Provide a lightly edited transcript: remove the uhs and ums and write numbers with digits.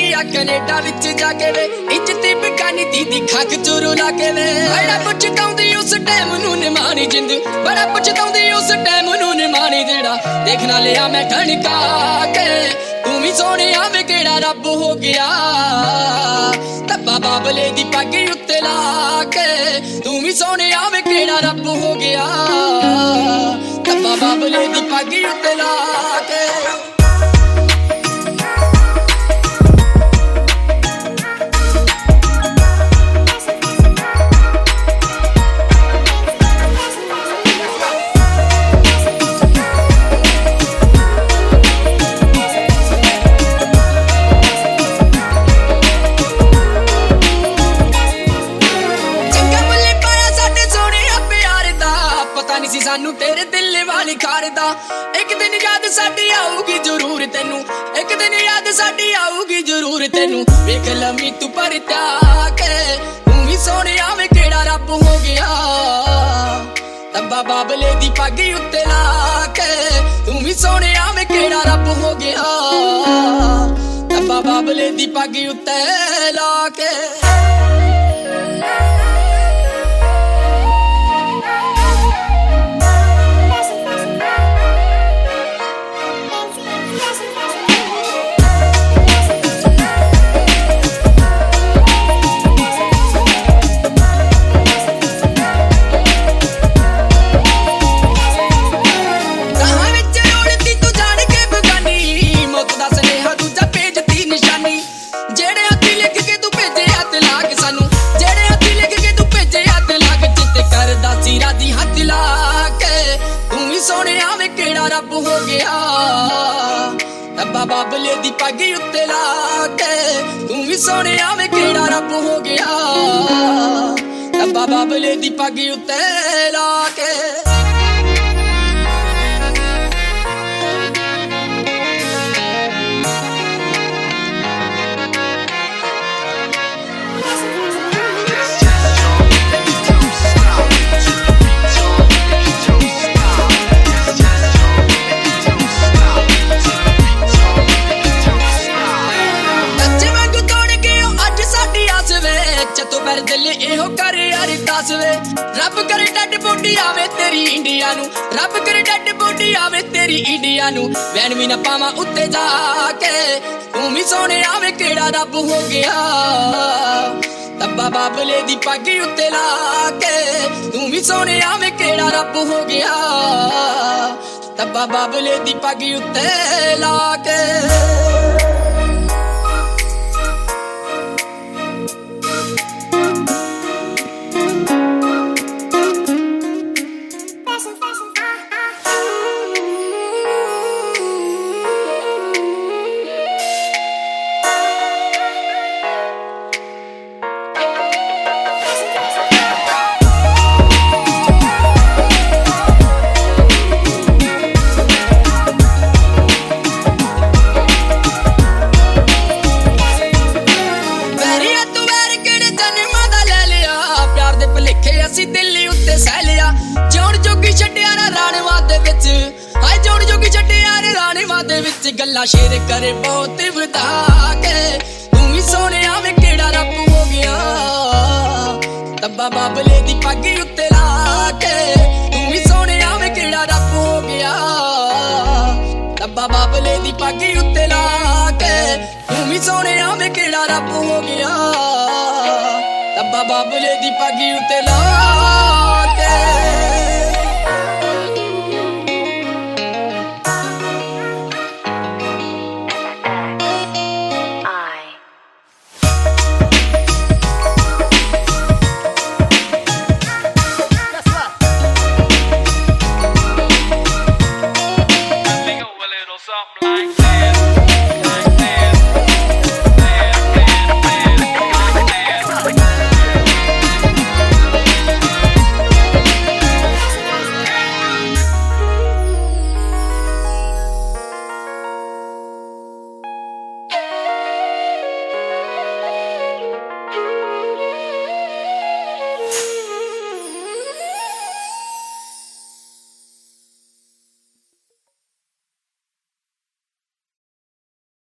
आ Canada विच जाके वे इज्जती बिकानी दीदी खाक चोरो लाके वे बड़ा पछताउंदी उस टाइम नू निमानी जिंद बड़ा पछताउंदी उस टाइम नू निमानी जेड़ा देखना लिया मैं ठणका के तू भी सोने वे केड़ा रब हो गया तब्बा बाबले दी पग उत्ते ला के तू भी सोने वे केड़ा रब हो गया तब्बा बाबले दी पग उत्ते ला के सानू तेरे दिल वाली खारदा एक दिन याद साडी आऊगी जरूर तेनू एक दिन याद साडी आऊगी जरूर तेनू वेख लमी तू पर त्याके तू भी सोने वे केड़ा रब हो गया तब्बा बाबले दी पग उत्ते ला के तू भी सोने वे केड़ा रब हो गया तब्बा बाबले दी पग उत्ते ला के रब हो गया तब्बा बाबले दी पग उत्ते ला के तू भी सोने वे केड़ा रब हो गया तब्बा बाबले दी पग उत्ते ला के चतो पर दिल एहो करे अरदास वे रब करे डैड बॉडी आवे तेरी इंडिया नू रब करे डैड बॉडी आवे तेरी इंडिया नू वैन भी ना पावा उत्ते जाके तू भी सोने वे केड़ा रब हो गया तब्बा बाबले दी पग उत्ते ला के तू भी सोने वे केड़ा रब हो गया तब्बा बाबले दी पग उत्ते ला के दिल्ली उत्ते सह लिया जौन जोगी छड्डिया राणेवा दे विच हाय जौन जोगी छड्डिया राणेवा दे विच गल्ला शेर करे बहुत वधा के तू भी सोने वे केड़ा रब हो गया तब्बा बाबले